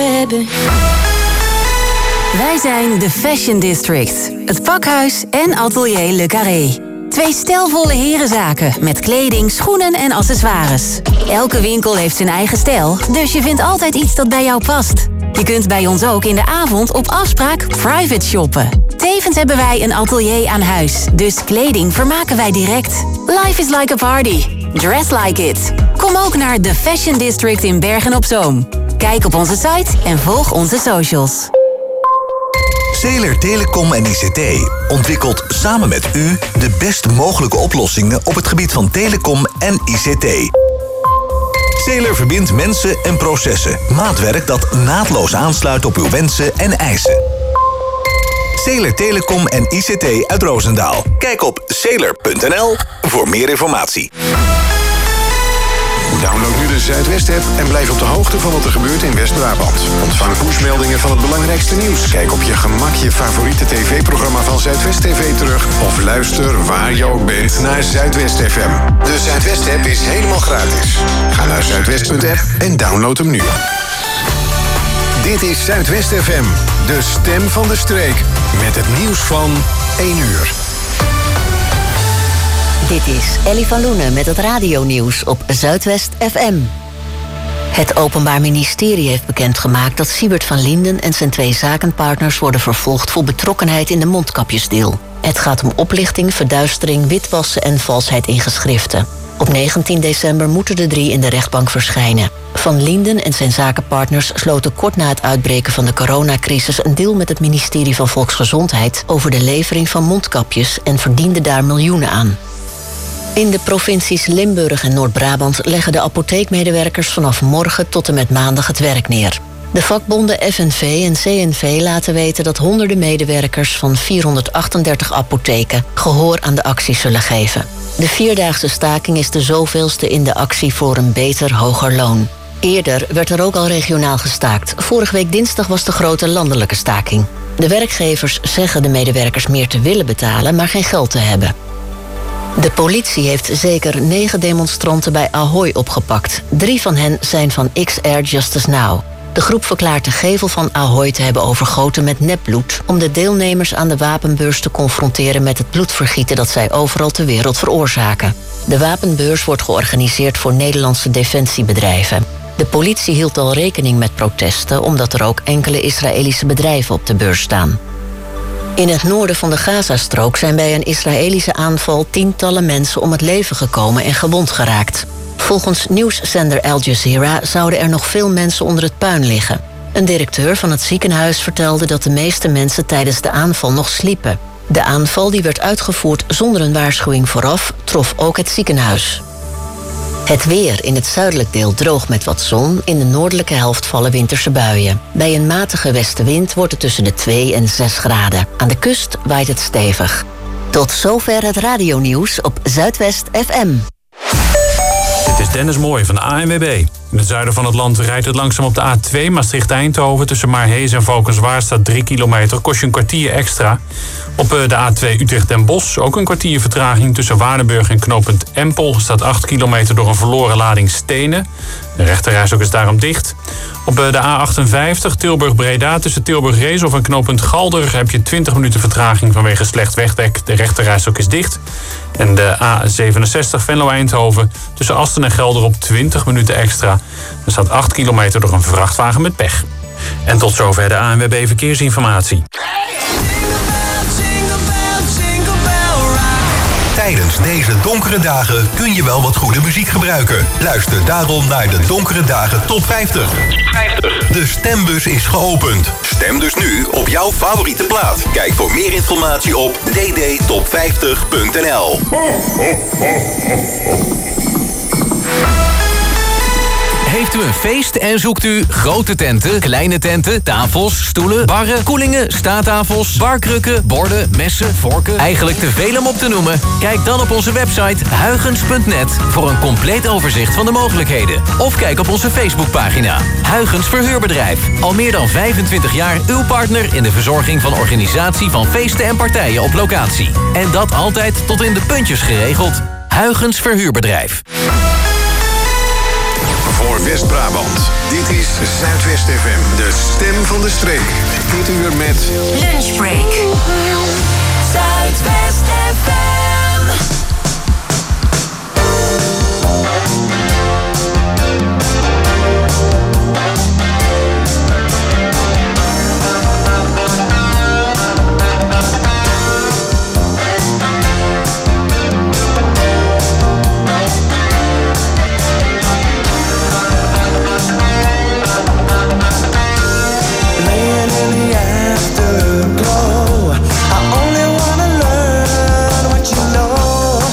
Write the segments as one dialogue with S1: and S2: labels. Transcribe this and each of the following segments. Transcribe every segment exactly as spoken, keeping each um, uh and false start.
S1: baby.
S2: Wij zijn de Fashion District, het pakhuis en atelier Le Carré. Twee stijlvolle herenzaken met kleding, schoenen en accessoires. Elke winkel heeft zijn eigen stijl, dus je vindt altijd iets dat bij jou past. Je kunt bij ons ook in de avond op afspraak private shoppen. Tevens hebben wij een atelier aan huis, dus kleding vermaken wij direct. Life is like a party. Dress like it. Kom ook naar de Fashion District in Bergen-op-Zoom. Kijk op onze site en volg onze socials.
S3: Zeeler Telecom en I C T ontwikkelt samen met u de best mogelijke oplossingen op het gebied van telecom en I C T. Zeeler verbindt mensen en processen. Maatwerk dat naadloos aansluit op uw wensen en eisen. Zeeler Telecom en I C T uit Roosendaal. Kijk op zeeler punt n l voor meer informatie.
S4: Download nu de Zuidwest-app en blijf op de hoogte van wat er gebeurt in West-Brabant. Ontvang pushmeldingen van het belangrijkste nieuws. Kijk op je gemak je favoriete tv-programma van Zuidwest T V terug. Of luister waar je ook bent naar Zuidwest F M. De Zuidwest-app is helemaal gratis. Ga naar zuidwest punt app en download hem nu. Dit is Zuidwest F M, de stem van de streek. Met het nieuws van één uur.
S5: Dit is Ellie van Loenen met het radionieuws op Zuidwest F M. Het Openbaar Ministerie heeft bekendgemaakt dat Siebert van Linden en zijn twee zakenpartners worden vervolgd voor betrokkenheid in de mondkapjesdeal. Het gaat om oplichting, verduistering, witwassen en valsheid in geschriften. Op negentien december moeten de drie in de rechtbank verschijnen. Van Linden en zijn zakenpartners sloten kort na het uitbreken van de coronacrisis een deal met het ministerie van Volksgezondheid over de levering van mondkapjes en verdienden daar miljoenen aan. In de provincies Limburg en Noord-Brabant leggen de apotheekmedewerkers vanaf morgen tot en met maandag het werk neer. De vakbonden F N V en C N V laten weten dat honderden medewerkers van vierhonderdachtendertig apotheken gehoor aan de actie zullen geven. De vierdaagse staking is de zoveelste in de actie voor een beter, hoger loon. Eerder werd er ook al regionaal gestaakt. Vorige week dinsdag was de grote landelijke staking. De werkgevers zeggen de medewerkers meer te willen betalen, maar geen geld te hebben. De politie heeft zeker negen demonstranten bij Ahoy opgepakt. Drie van hen zijn van X Air Justice Now. De groep verklaart de gevel van Ahoy te hebben overgoten met nepbloed om de deelnemers aan de wapenbeurs te confronteren met het bloedvergieten dat zij overal ter wereld veroorzaken. De wapenbeurs wordt georganiseerd voor Nederlandse defensiebedrijven. De politie hield al rekening met protesten omdat er ook enkele Israëlische bedrijven op de beurs staan. In het noorden van de Gazastrook zijn bij een Israëlische aanval tientallen mensen om het leven gekomen en gewond geraakt. Volgens nieuwszender Al Jazeera zouden er nog veel mensen onder het puin liggen. Een directeur van het ziekenhuis vertelde dat de meeste mensen tijdens de aanval nog sliepen. De aanval, die werd uitgevoerd zonder een waarschuwing vooraf, trof ook het ziekenhuis. Het weer in het zuidelijk deel droog met wat zon. In de noordelijke helft vallen winterse buien. Bij een matige westenwind wordt het tussen de twee en zes graden. Aan de kust waait het stevig. Tot zover het radionieuws op Zuidwest F M.
S6: Dit is Dennis Mooij van de A N W B. In het zuiden van het land rijdt het langzaam op de A twee Maastricht-Eindhoven. Tussen Maarhees en Valkenswaard staat drie kilometer. Kost je een kwartier extra. Op de A twee Utrecht-Den Bosch ook een kwartier vertraging. Tussen Waardenburg en knooppunt Empel staat acht kilometer door een verloren lading stenen. De rechterrijstrook is daarom dicht. Op de A achtenvijftig Tilburg-Breda tussen Tilburg-Reeshof en knooppunt Galder heb je twintig minuten vertraging vanwege slecht wegdek. De rechterrijstrook is dicht. En de A zevenenzestig Venlo-Eindhoven tussen Asten en Gelder op twintig minuten extra. Er staat acht kilometer door een vrachtwagen met pech. En tot zover de A N W B Verkeersinformatie.
S3: Tijdens deze donkere dagen kun je wel wat goede muziek gebruiken. Luister daarom naar de Donkere Dagen Top vijftig. De stembus is geopend. Stem dus nu op jouw favoriete plaat. Kijk voor meer informatie op d d top vijftig punt n l.
S7: Heeft u een feest en zoekt u grote tenten, kleine tenten, tafels, stoelen, barren, koelingen, staattafels, barkrukken, borden, messen, vorken, eigenlijk te veel om op te noemen? Kijk dan op onze website huygens punt net voor een compleet overzicht van de mogelijkheden. Of kijk op onze Facebookpagina Huygens Verhuurbedrijf. Al meer dan vijfentwintig jaar uw partner in de verzorging van organisatie van feesten en partijen op locatie. En dat altijd tot in de puntjes geregeld. Huygens Verhuurbedrijf.
S4: voor West-Brabant. Dit is Zuidwest F M, de stem van de streek. Dit uur met
S1: Lunchbreak. Zuidwest F M.
S8: I only wanna learn what you know.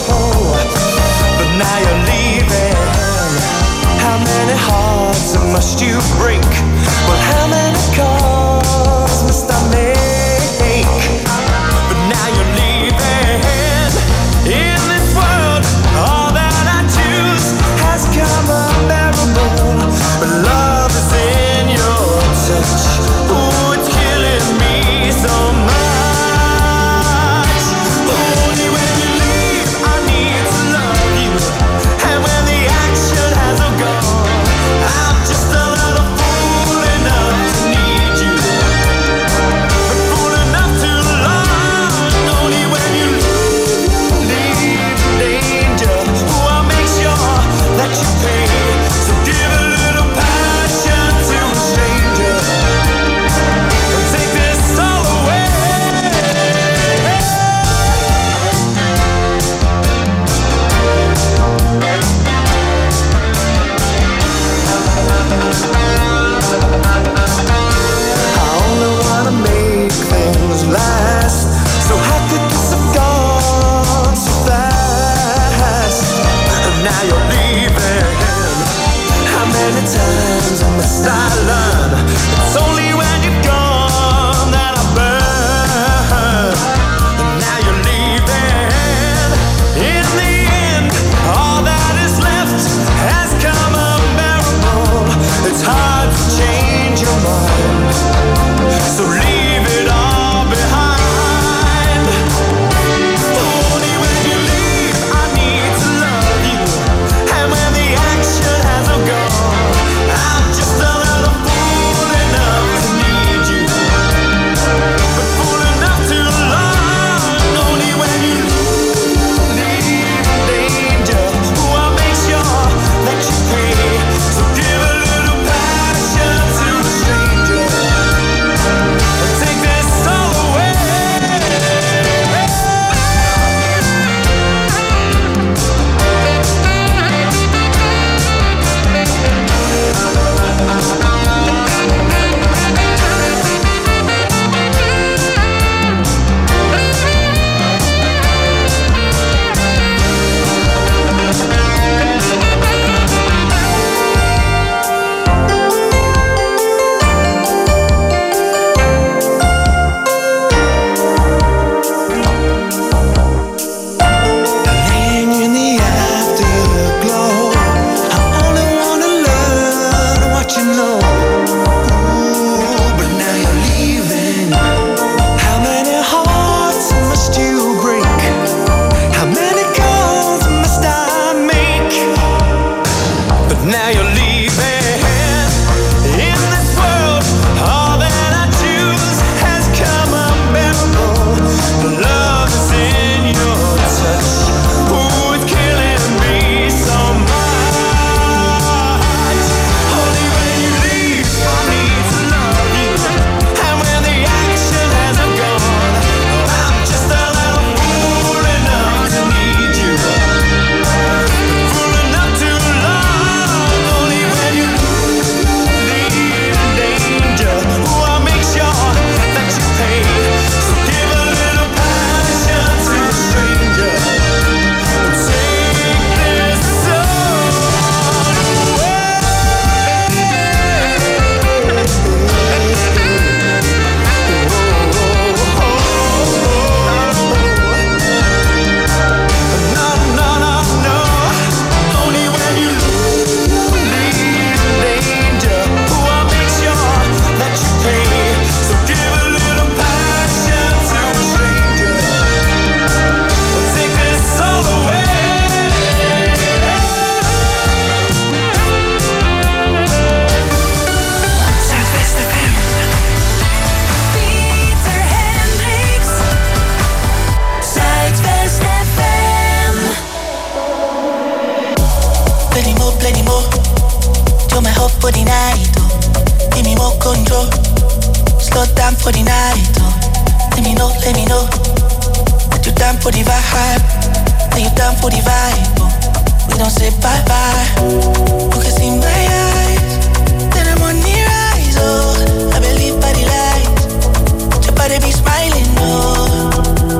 S8: for the night, oh. Give me more control. Slow down for the night, oh. Let me know, let me know that you down for the vibe. That you down for the vibe, oh. We don't say bye-bye. You can see my eyes, that I'm on the rise, oh. I believe by the light, your body be smiling, oh.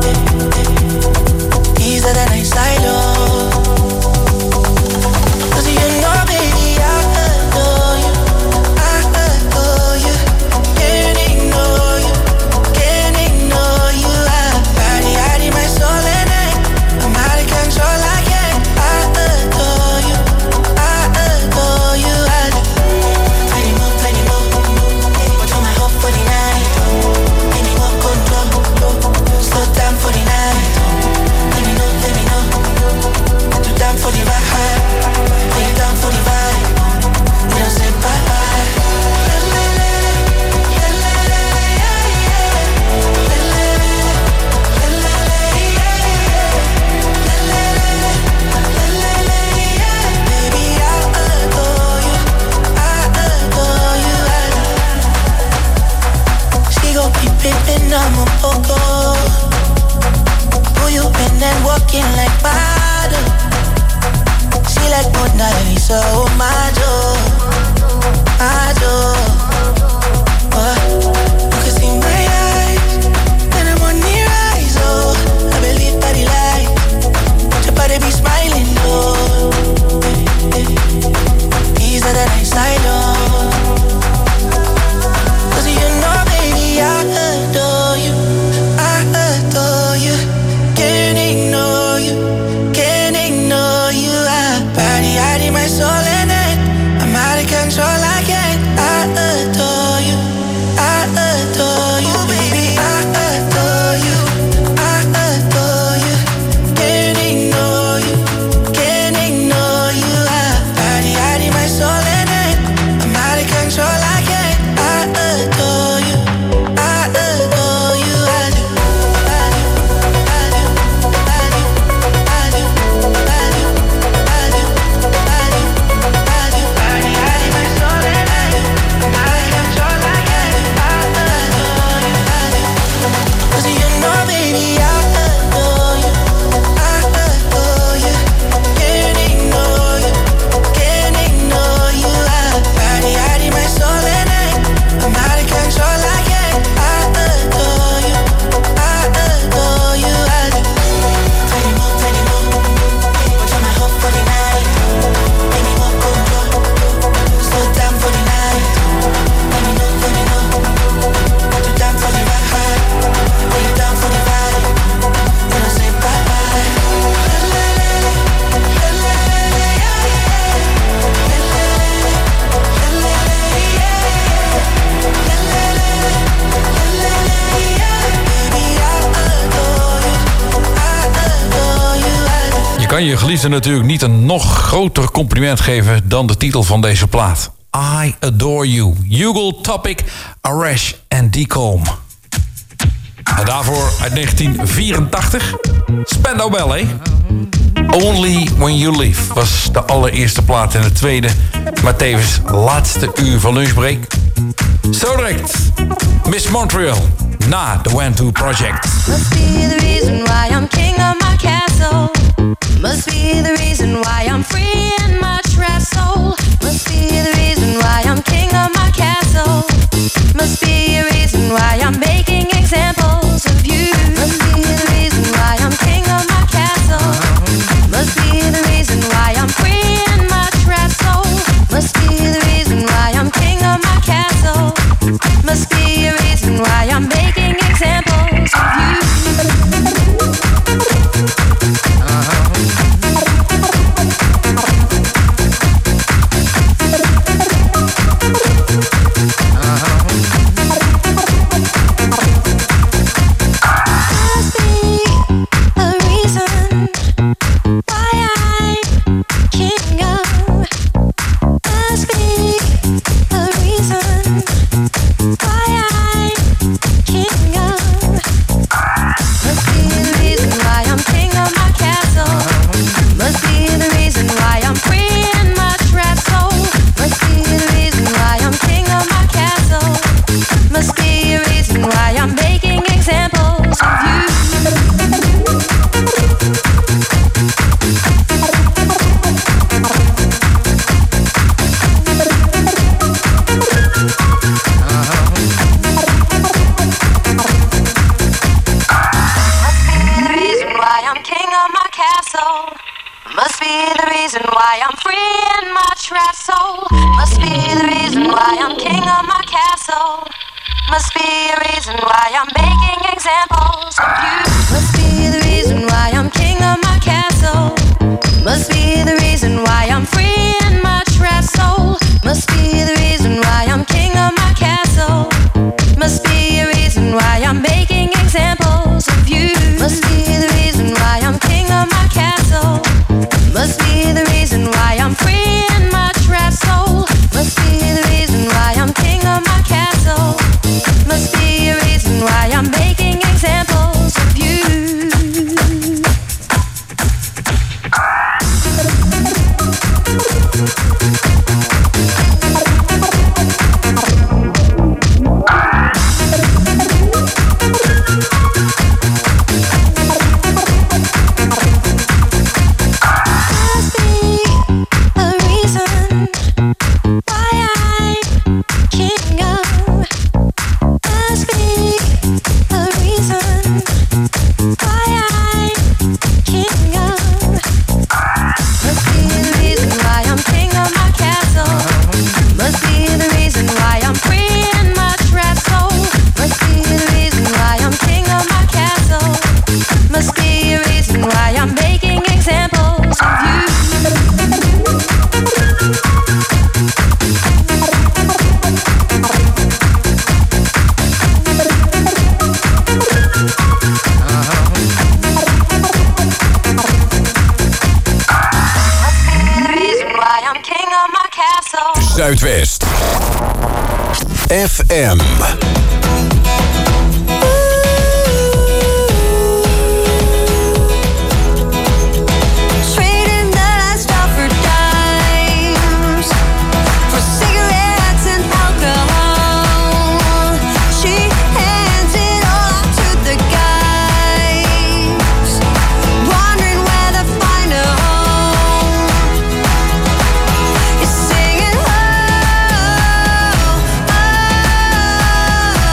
S8: These are the nights I love. Cause you know, baby, I adore you. I adore you. Can't ignore you. Can't ignore you. I body, I need my soul and I, I'm out of control, I can't. I adore you. I adore you. I do. Plenty more, plenty more. What's on my hope for the night? Give me more control. Slow down for the night. Let me know, let me know. You down for the vibe. You down for the vibe. We don't say bye-bye. Baby, I adore you. I adore you. She gon' be pimpin', I'm a poco. Who you been and walking like bottle? She like Mona Lisa, oh my Joe, my Joe. Oh, you can see my eyes, and I'm on the rise, oh. I believe by the light, your body be smiling, oh. These are the nights I love. Cause you know, baby, I adore you. I adore you. Can't ignore you. Can't ignore you. I body, I need my soul and I, I'm out of control, I can't. I adore you. I adore you, baby. I adore you. I adore you. Can't ignore you. Can't ignore you. I body, I need my soul and I, I'm out of control, I can't. I adore you. I adore you. I do. I do. I do. I do. I do. I do. I do. I do. I do. Body, I need my soul and I do. I'm out of control, I can't. I adore you. I do. Cause you know, baby, I adore you. I adore you. Can't ignore you. Can't ignore you. I body, I need my soul and I, I'm out of control, I can't. I adore you. I adore you. I do. Plenty more, plenty more. What's on my hope for the night? Give me more control. Slow down for the night. Let me know, let me know. You down for the vibe? Are you down for the vibe? We don't say bye-bye.
S9: Je kan je geliefde natuurlijk niet een nog groter compliment geven dan de titel van deze plaat. I Adore You. Hugo Topic, Arash en Decom. En daarvoor uit negentien vierentachtig Spandau Ballet. Only When You Leave was de allereerste plaat en de tweede, maar tevens laatste uur van Lunchbreak. Zo direct, Miss Montreal na The One Two Project.
S10: Must be the reason why I'm king of my castle. Must be the reason why I'm free in my trapped soul. Must be the reason why I'm king of my castle. Must be a reason why I'm making examples of you. Must be the reason why I'm king of my castle. Must be the reason why I'm free in my trapped soul. Must be the reason why I'm king of my castle. Must be a reason why I'm making examples of you. Uh-huh. why I'm king of my castle. Must be a reason why I'm making examples of you. Must be the reason why I'm king of my castle. Must be the reason why I'm free and much rest soul. Must be the reason why I'm king of my castle. Must be a reason why I'm making examples of you. Must be the reason why I'm king of my castle. Must be the reason why I'm free and much rest soul. Must be the reason why I'm king of my castle. Must be a reason why I'm making examples of you.
S4: Zuidwest F M.
S10: Oh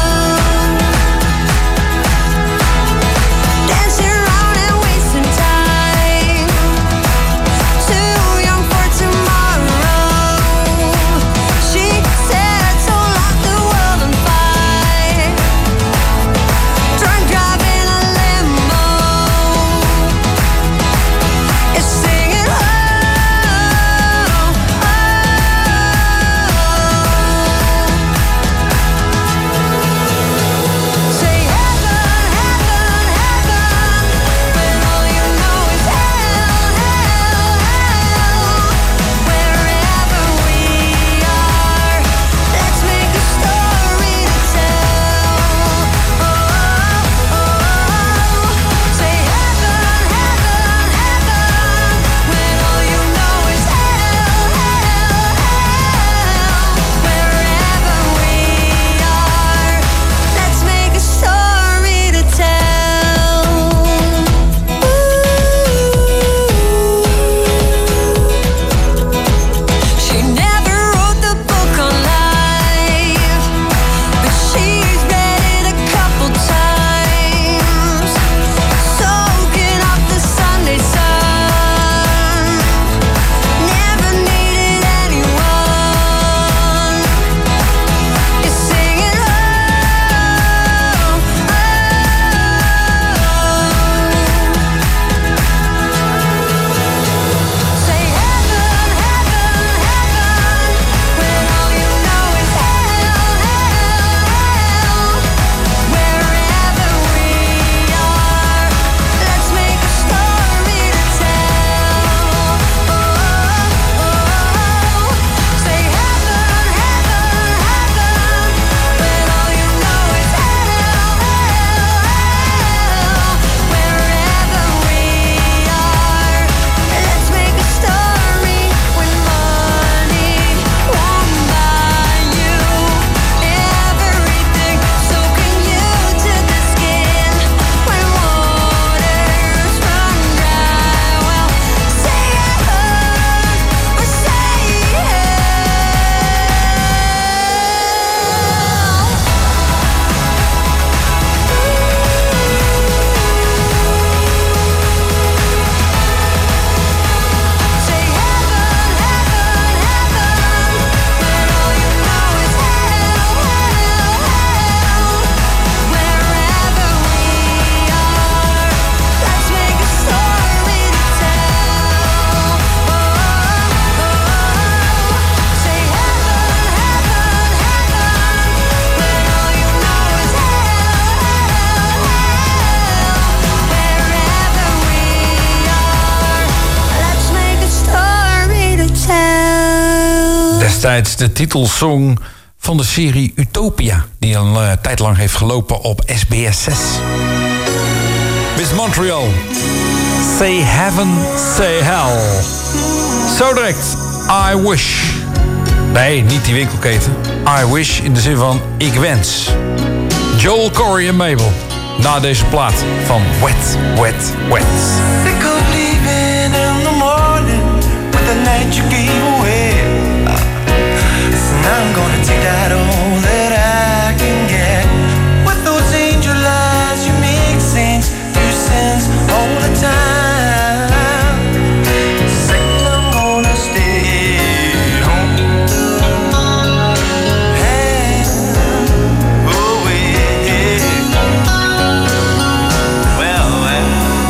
S9: destijds de titelsong van de serie Utopia, die een uh, tijd lang heeft gelopen op S B S zes. Miss Montreal. Say heaven, say hell. Zo direct. I wish. Nee, niet die winkelketen. I wish in de zin van ik wens. Joel Corey en Mabel. Na deze plaat van Wet, Wet, Wet.
S8: Sick of leaving in the morning with the night you gave away. So now I'm gonna take that all that I can get. With those angel eyes you make saints do sins all the time. Say I'm gonna stay home. Hey, oh yeah. Well, well.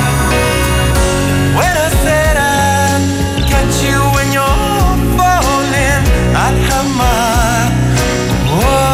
S8: When I said I'd catch you when you're falling, I'd have my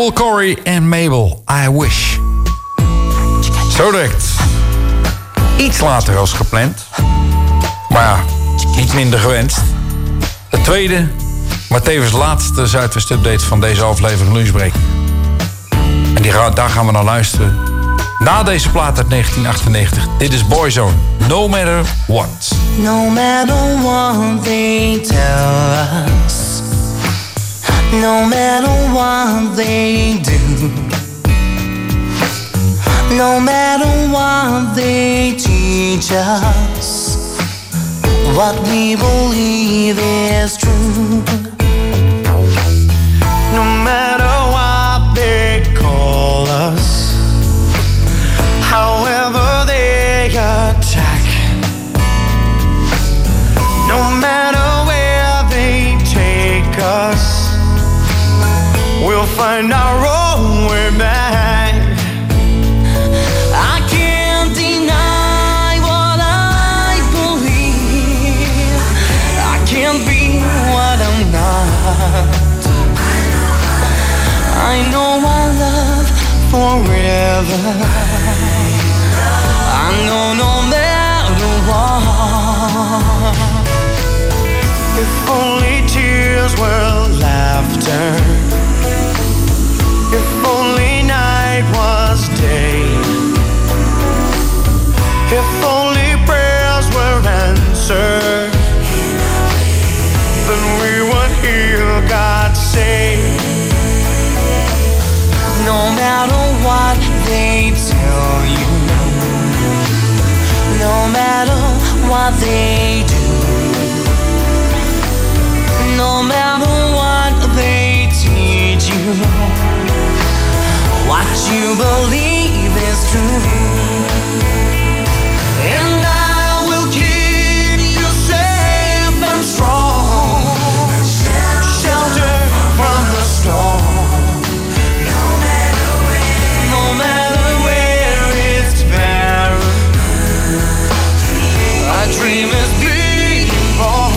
S9: Joel Corey en Mabel, I Wish. Zo direct. Iets later als gepland. Maar ja, niet minder gewenst. De tweede, maar tevens laatste Zuidwest-update van deze aflevering Lunchbreak. En die, daar gaan we naar luisteren. Na deze plaat uit negentien achtennegentig. Dit is Boyzone. No matter what.
S8: No matter what they tell us, no matter what they do, no matter what they teach us, what we believe is true. No matter what they call us, however they attack, no matter where they take us, we'll find our own way back. I can't deny what I believe. I can't be what I'm not. I know I love forever. I know no matter what. If only tears were laughter, if only night was day, if only prayers were answered, then we would hear God say, no matter what they tell you, no matter what they do, no matter what they teach you, what you believe is true. And I will keep you safe and strong, shelter from the storm. No matter where, no matter where it's barren, a dream is being born.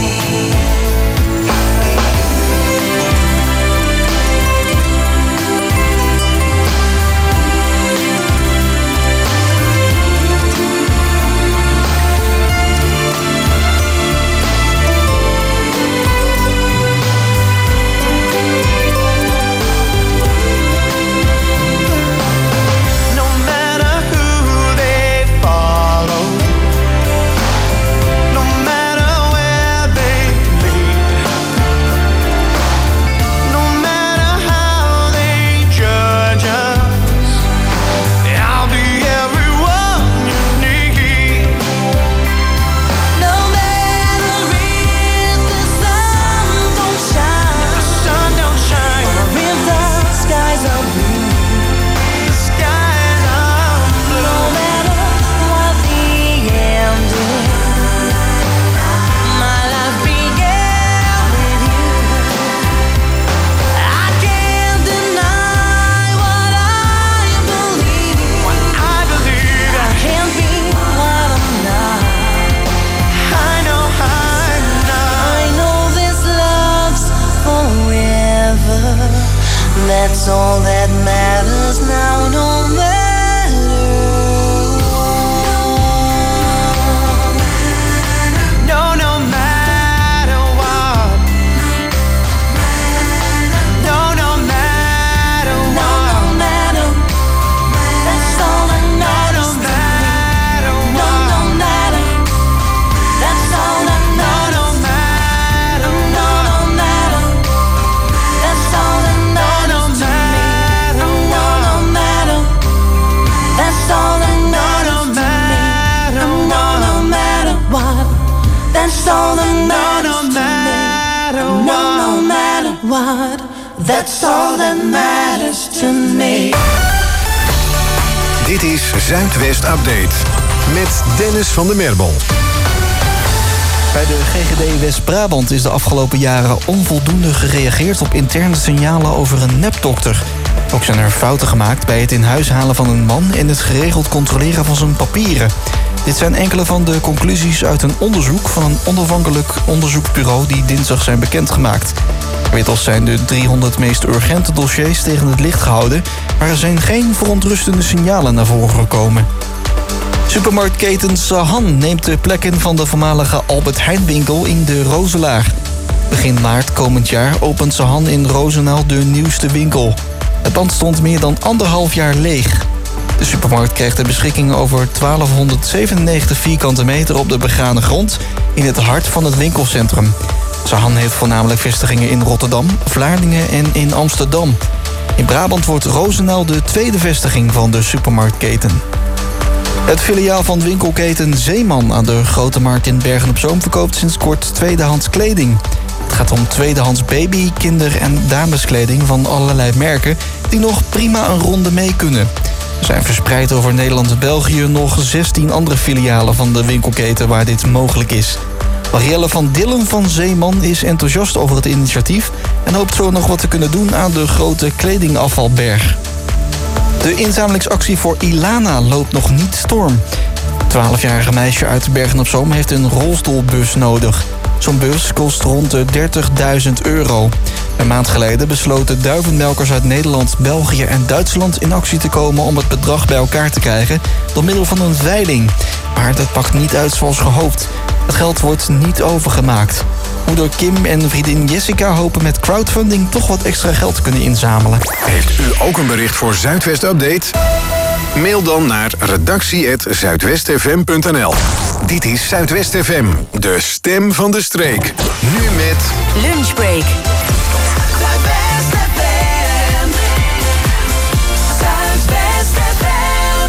S8: That's all that matters now, no matter what. No, no matter what. No, no matter what. No, no matter. That's all that matters to me. No, no matter. That's all that matters. No, no matter. No, no matter. That's all that matters. That's all that matters to me. No, no matter what. That's all that matters to me. No, no matter what. That's all that matters to me.
S4: Dit is Zuidwest Update met Dennis van der Merbel.
S11: Bij de G G D West-Brabant is de afgelopen jaren onvoldoende gereageerd op interne signalen over een nepdokter. Ook zijn er fouten gemaakt bij het in huis halen van een man en het geregeld controleren van zijn papieren. Dit zijn enkele van de conclusies uit een onderzoek van een onafhankelijk onderzoeksbureau die dinsdag zijn bekendgemaakt. Inmiddels zijn de driehonderd meest urgente dossiers tegen het licht gehouden, maar er zijn geen verontrustende signalen naar voren gekomen. Supermarktketen Sahan neemt de plek in van de voormalige Albert Heijn winkel in de Roselaar. Begin maart komend jaar opent Sahan in Roosendaal de nieuwste winkel. Het pand stond meer dan anderhalf jaar leeg. De supermarkt krijgt de beschikking over twaalfhonderdzevenennegentig vierkante meter op de begane grond in het hart van het winkelcentrum. Sahan heeft voornamelijk vestigingen in Rotterdam, Vlaardingen en in Amsterdam. In Brabant wordt Roosendaal de tweede vestiging van de supermarktketen. Het filiaal van winkelketen Zeeman aan de Grote Markt in Bergen-op-Zoom verkoopt sinds kort tweedehands kleding. Het gaat om tweedehands baby-, kinder- en dameskleding van allerlei merken die nog prima een ronde mee kunnen. Er zijn verspreid over Nederland en België nog zestien andere filialen van de winkelketen waar dit mogelijk is. Marielle van Dillen van Zeeman is enthousiast over het initiatief en hoopt zo nog wat te kunnen doen aan de grote kledingafvalberg. De inzamelingsactie voor Ilana loopt nog niet storm. Het twaalfjarige meisje uit Bergen-op-Zoom heeft een rolstoelbus nodig. Zo'n bus kost rond de dertigduizend euro. Een maand geleden besloten duivenmelkers uit Nederland, België en Duitsland in actie te komen om het bedrag bij elkaar te krijgen door middel van een veiling. Maar dat pakt niet uit zoals gehoopt. Het geld wordt niet overgemaakt. Moeder Kim en vriendin Jessica hopen met crowdfunding toch wat extra geld te kunnen inzamelen.
S4: Heeft u ook een bericht voor Zuidwest Update? Mail dan naar redactie apenstaartje zuidwest f m punt n l. Dit is Zuidwest F M, de stem van de streek. Nu met
S2: Lunchbreak.
S1: Zuidwest F M. Zuidwest F M.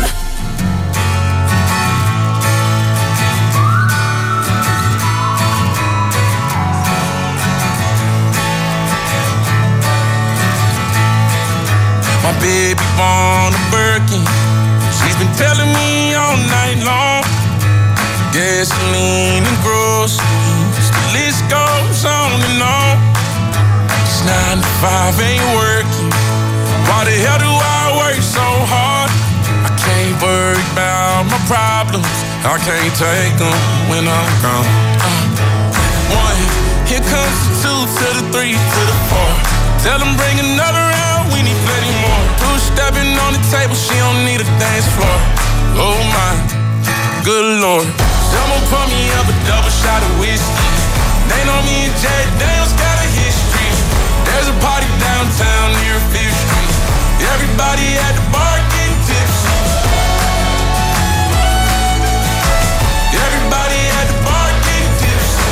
S12: My baby born a Birkin. She's been telling me all night long. Gasoline and groceries, the list goes on and on. It's nine to five, ain't working. Why the hell do I work so hard? I can't worry about my problems. I can't take them when I'm gone. Uh, one, here comes the two to the three to the four. Tell them bring another round, we need plenty more. Two stepping on the table, she don't need a dance floor. Oh my, good Lord. Someone pour me up a double shot of whiskey. They know me and Jay Daniels got a history. There's a party downtown near Fifth Street. Everybody at the bar getting tipsy. Everybody at the bar getting tipsy.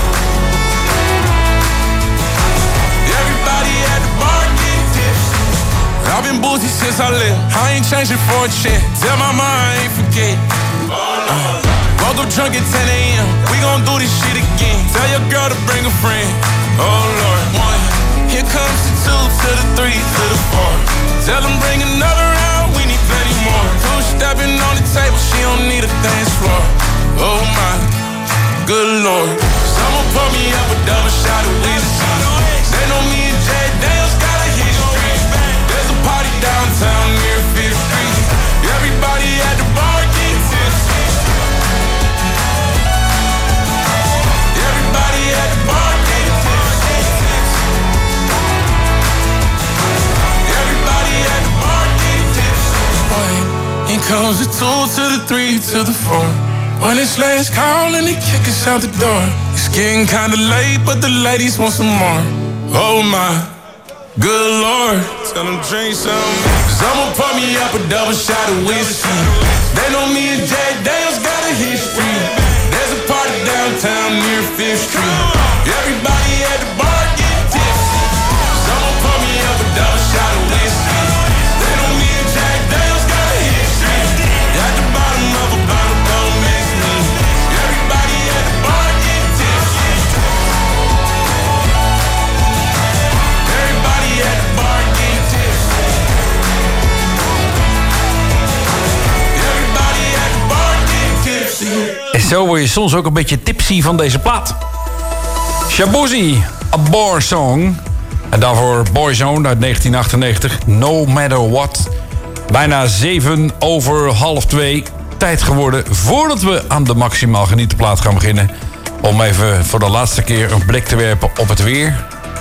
S12: Everybody at the bar getting tipsy. I've been boozy since I left. I ain't changing for a check. Tell my mind I ain't forget. Uh, Woke up drunk at ten a m We gon' do this shit again. Tell your girl to bring a friend. Oh Lord. One, here comes the two to the three to the four. Tell them bring another round, we need plenty more. Two stepping on the table, she don't need a dance floor. Oh my, good Lord. Someone pour me up a double shot of whiskey. They know me and Jay Daniels got a history. There's a party downtown near Fifth Street. Everybody at the bar getting tipsy. Everybody at the bar getting tipsy. Everybody at the bar getting tipsy. One, here comes the two to the three to the four. When it's last call and they kick us out the door. It's getting kinda late, but the ladies want some more. Oh my, good Lord. Tell them drink some. Someone pour me up a double shot of whiskey. They know me and Jay Daniels got a history. There's a party downtown near Fifth Street. Everybody at the bar getting tipsy. Someone pour me up a double shot of whiskey. They know me and Jay Daniels got a history. At the bottom of a bottle, don't mix me. Everybody at the bar getting tipsy. Everybody at the bar getting tipsy. Everybody at the bar getting tipsy.
S9: En zo word je soms ook een beetje tipsy van deze plaat. Shaboozey, A Bar Song. En daarvoor Boyzone uit negentien achtennegentig, No Matter What. Bijna zeven over half twee. Tijd geworden voordat we aan de Maximaal Genieten plaat gaan beginnen. Om even voor de laatste keer een blik te werpen op het weer.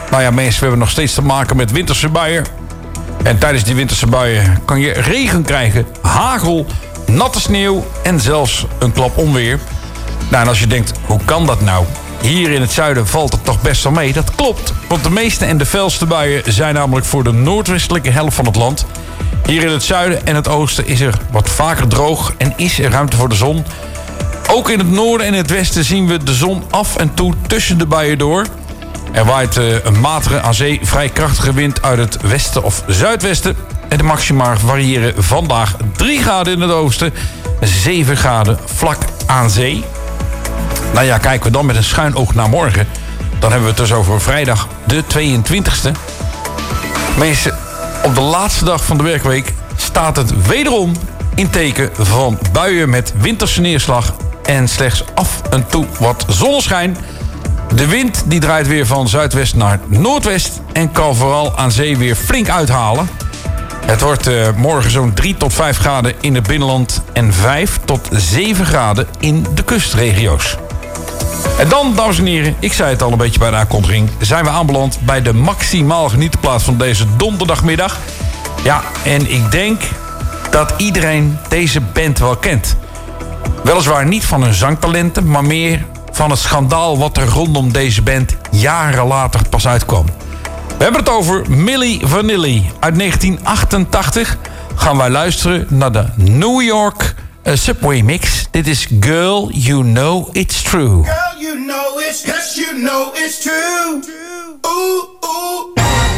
S9: Nou ja, mensen, we hebben nog steeds te maken met winterse buien. En tijdens die winterse buien kan je regen krijgen, hagel, natte sneeuw en zelfs een klap onweer. Nou, en als je denkt, hoe kan dat nou? Hier in het zuiden valt het toch best wel mee. Dat klopt, want de meeste en de felste buien zijn namelijk voor de noordwestelijke helft van het land. Hier in het zuiden en het oosten is er wat vaker droog en is er ruimte voor de zon. Ook in het noorden en het westen zien we de zon af en toe tussen de buien door. Er waait uh, een matige, aan zee vrij krachtige wind uit het westen of zuidwesten. En de maxima variëren vandaag drie graden in het oosten, zeven graden vlak aan zee. Nou ja, kijken we dan met een schuin oog naar morgen. Dan hebben we het dus over vrijdag de tweeëntwintigste. Mensen, op de laatste dag van de werkweek staat het wederom in teken van buien met winterse neerslag en slechts af en toe wat zonneschijn. De wind die draait weer van zuidwest naar noordwest en kan vooral aan zee weer flink uithalen. Het wordt uh, morgen zo'n drie tot vijf graden in het binnenland en vijf tot zeven graden in de kustregio's. En dan, dames en heren, ik zei het al een beetje bij de aankondiging, zijn we aanbeland bij de maximaal genietenplaats van deze donderdagmiddag. Ja, en ik denk dat iedereen deze band wel kent. Weliswaar niet van hun zangtalenten, maar meer van het schandaal wat er rondom deze band jaren later pas uitkwam. We hebben het over Milli Vanilli. Uit negentien achtentachtig gaan wij luisteren naar de New York uh, Subway Mix. Dit is Girl, You Know It's True.
S13: Girl, you know it's, yes, you know it's true. Ooh, ooh.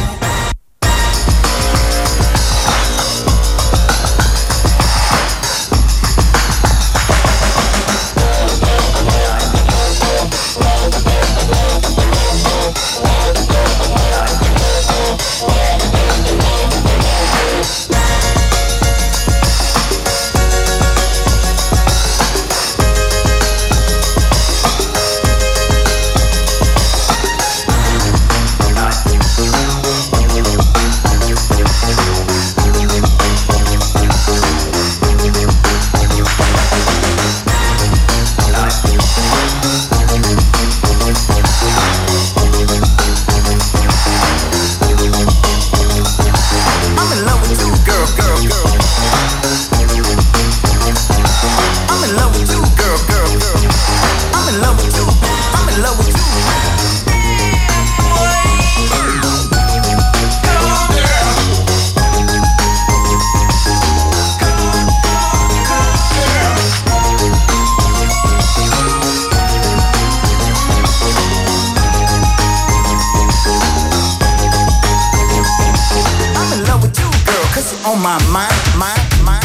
S13: On my mind, mind, mind,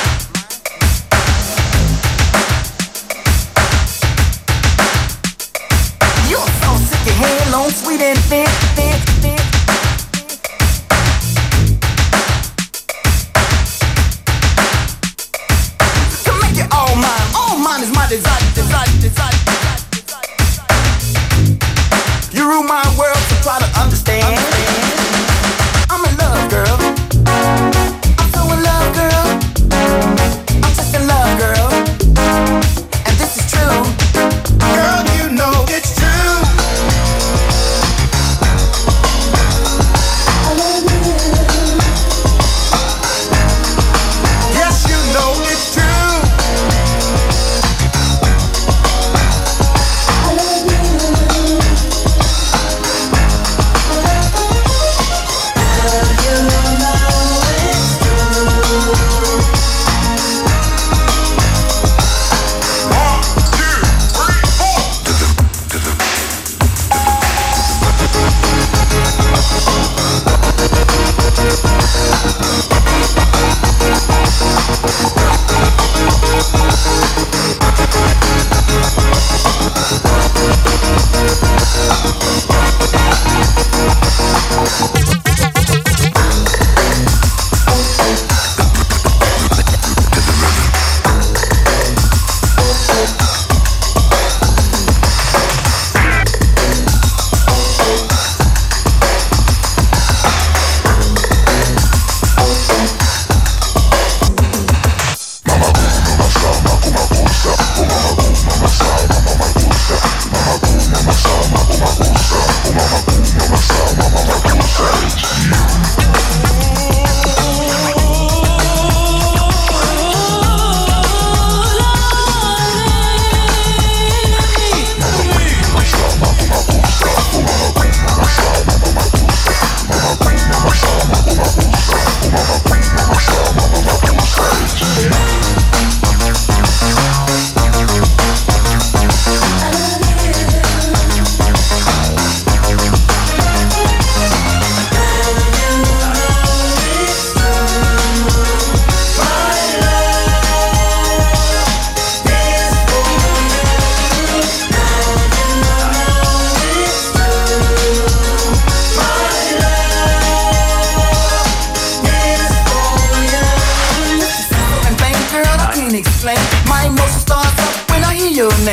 S13: you're so sick of hair, long, sweet and thick, thick, thick. To make it all mine, all mine is my desire, desire, desire, desire, desire. You rule my world, so try to understand. I'm in love, girl.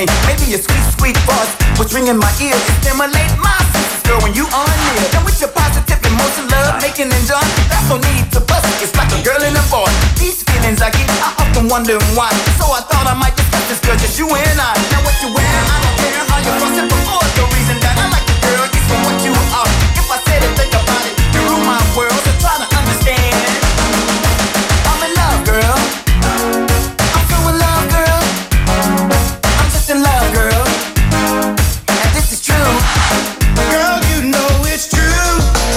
S13: name. Maybe your sweet, sweet voice was ringing my ears. It stimulates my senses, girl, when you are near. And with your positive emotion, love, making and joy, that's no need to bust it. It's like a girl and a boy. These feelings I get, I often wonder why. So I thought I might discuss this, girl, just you and I. Now what you wear, I don't care how you cross it before. The reason that I like you, girl, is for what you are. If I said it, think about it, you rule my world, so try to understand. I'm in love, girl. I'm so in love, girl. I'm just in love, girl. And this is true. Girl, you know it's true.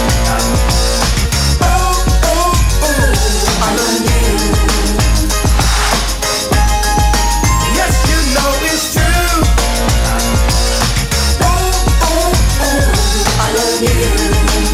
S13: Oh, oh, oh, I love you. Yes, you know it's true. Oh, oh, oh, I love you.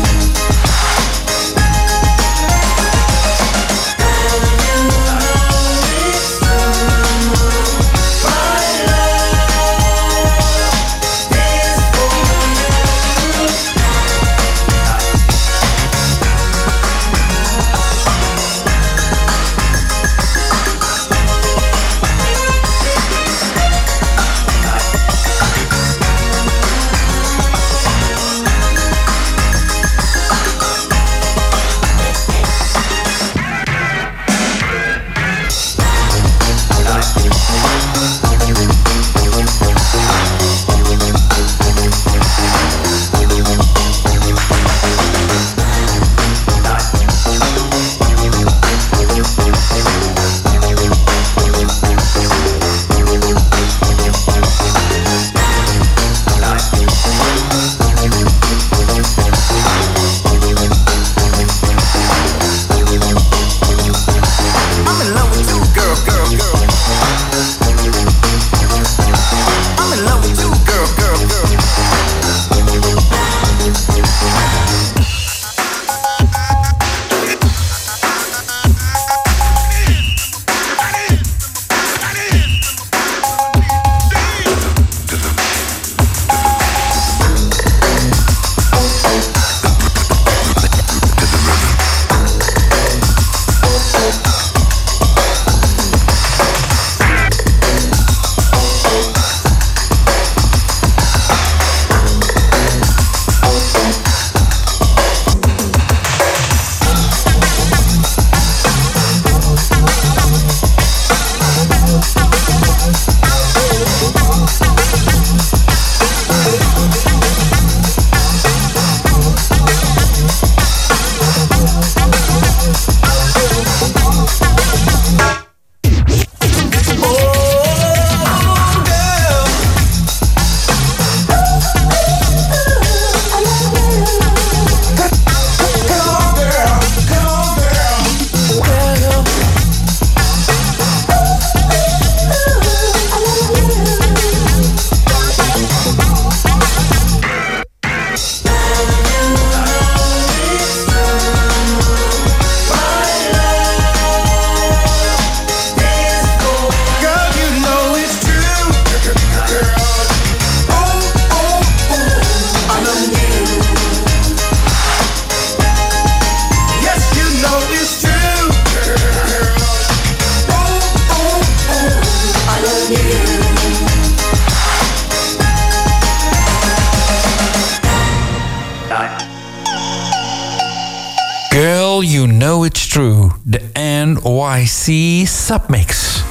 S9: Girl, You Know It's True. De N Y C Submix.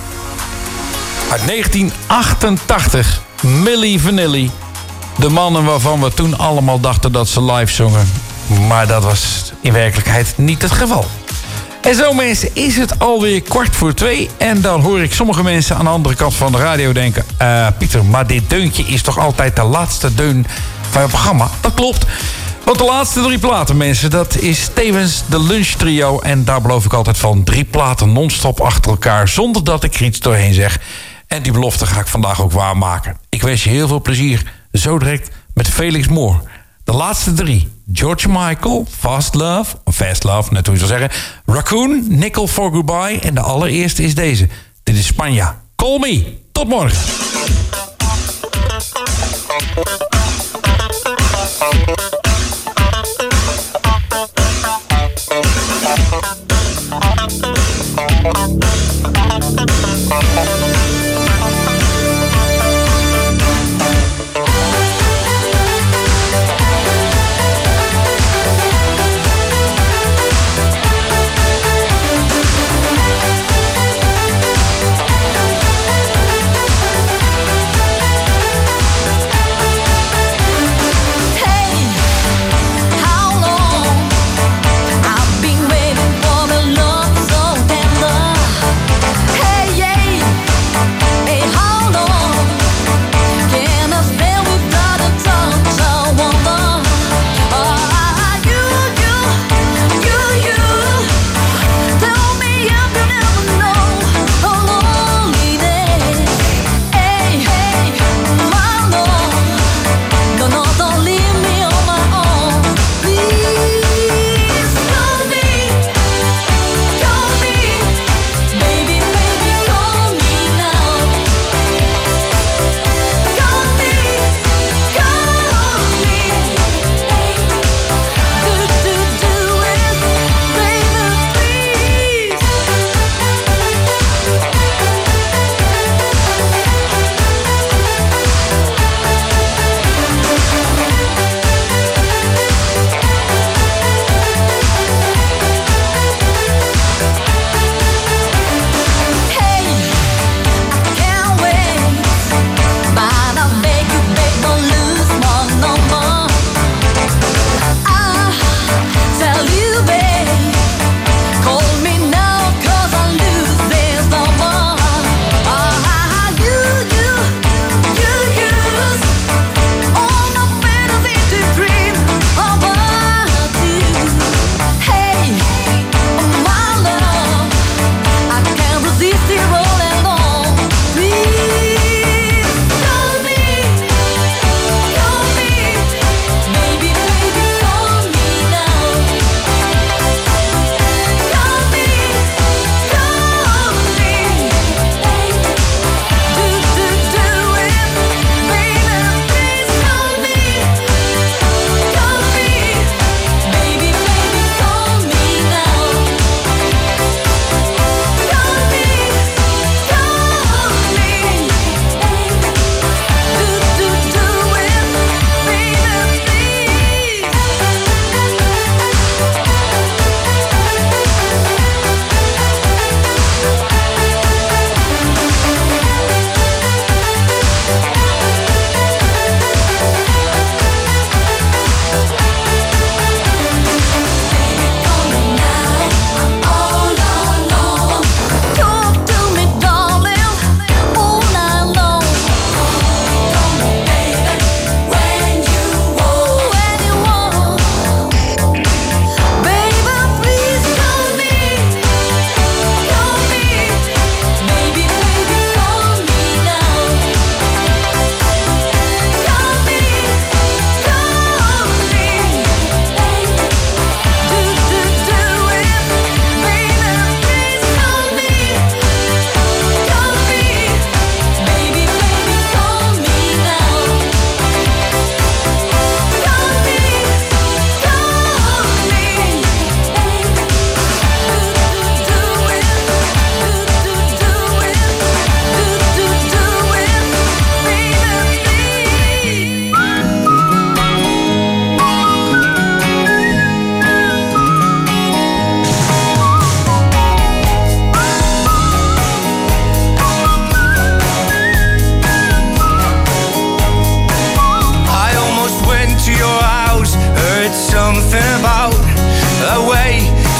S9: Uit negentien achtentachtig. Milli Vanilli. De mannen waarvan we toen allemaal dachten dat ze live zongen. Maar dat was in werkelijkheid niet het geval. En zo mensen, is het alweer kwart voor twee. En dan hoor ik sommige mensen aan de andere kant van de radio denken... Uh, Pieter, maar dit deuntje is toch altijd de laatste deun van je programma? Dat klopt. Want de laatste drie platen, mensen, dat is tevens de Lunch Trio. En daar beloof ik altijd van drie platen non-stop achter elkaar... zonder dat ik er iets doorheen zeg. En die belofte ga ik vandaag ook waarmaken. Ik wens je heel veel plezier. Zo direct met Felix Moore. De laatste drie. George Michael, Fast Love, of Fast Love, net hoe je zou zeggen. Raccoon, Nickel for Goodbye. En de allereerste is deze. Dit is Spanja. Call Me. Tot morgen.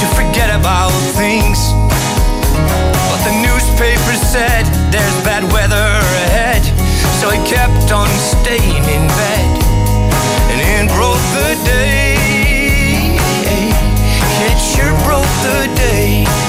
S14: to forget about things. But the newspaper said there's bad weather ahead, so I kept on staying in bed. And it broke the day. It sure broke the day.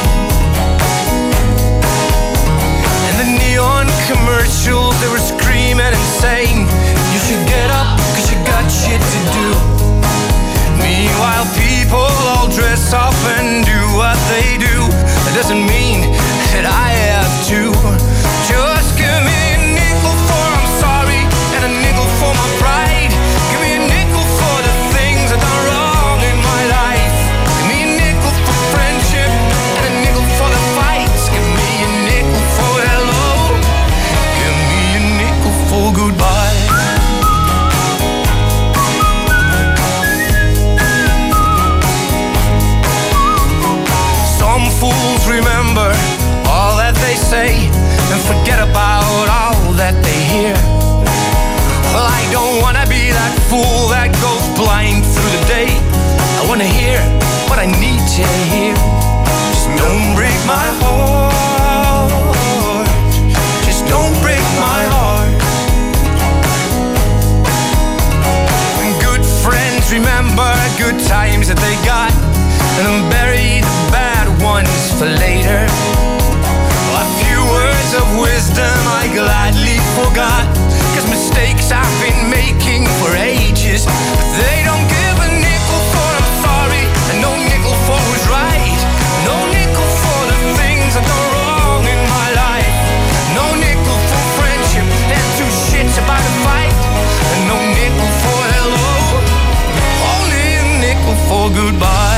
S14: And the neon commercials, they were screaming and saying, you should get up, cause you got shit to do. Meanwhile, people all dress up and do what they do. That doesn't mean that I have to. Just give me a nickel for I'm sorry, and a nickel for my pride. Give me a nickel for the things I've done wrong in my life. Give me a nickel for friendship, and a nickel for the fights. Give me a nickel for hello. Give me a nickel for goodbye. Some fools remember all that they say and forget about all that they hear. Well, I don't wanna be that fool that goes blind through the day. I wanna hear what I need to hear. Just don't break my heart. Just don't break my heart. When good friends remember good times that they got and then bury the bad ones for later. A few words of wisdom I gladly forgot, cause mistakes I've been making for ages. But they don't give a nickel for I'm sorry, and no nickel for who's right. No nickel for the things I've done wrong in my life. No nickel for friendship and two shits about a fight. And no nickel for hello, only a nickel for goodbye.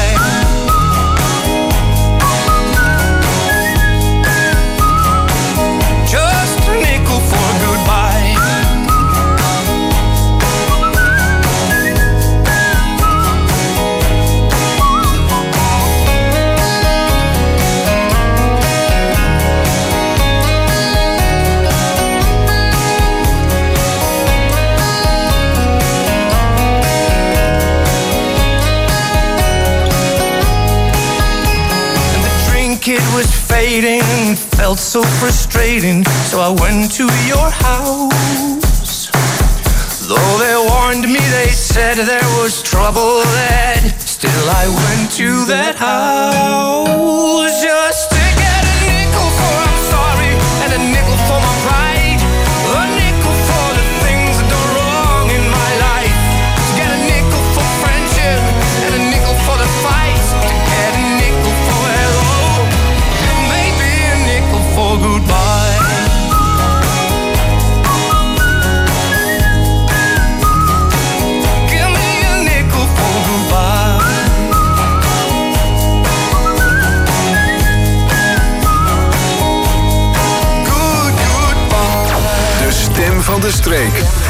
S14: It was fading, felt so frustrating, so I went to your house. Though they warned me, they said there was trouble ahead, still I went to that house just to get a nickel for I'm sorry, and a nickel for my pride. A nickel for the things I've done wrong in my life. To get a nickel for friendship, and a nickel for the fights. To get a nickel for hello, for goodbye. Give me a nickel for goodbye.
S4: Good goodbye. De stem van de streek.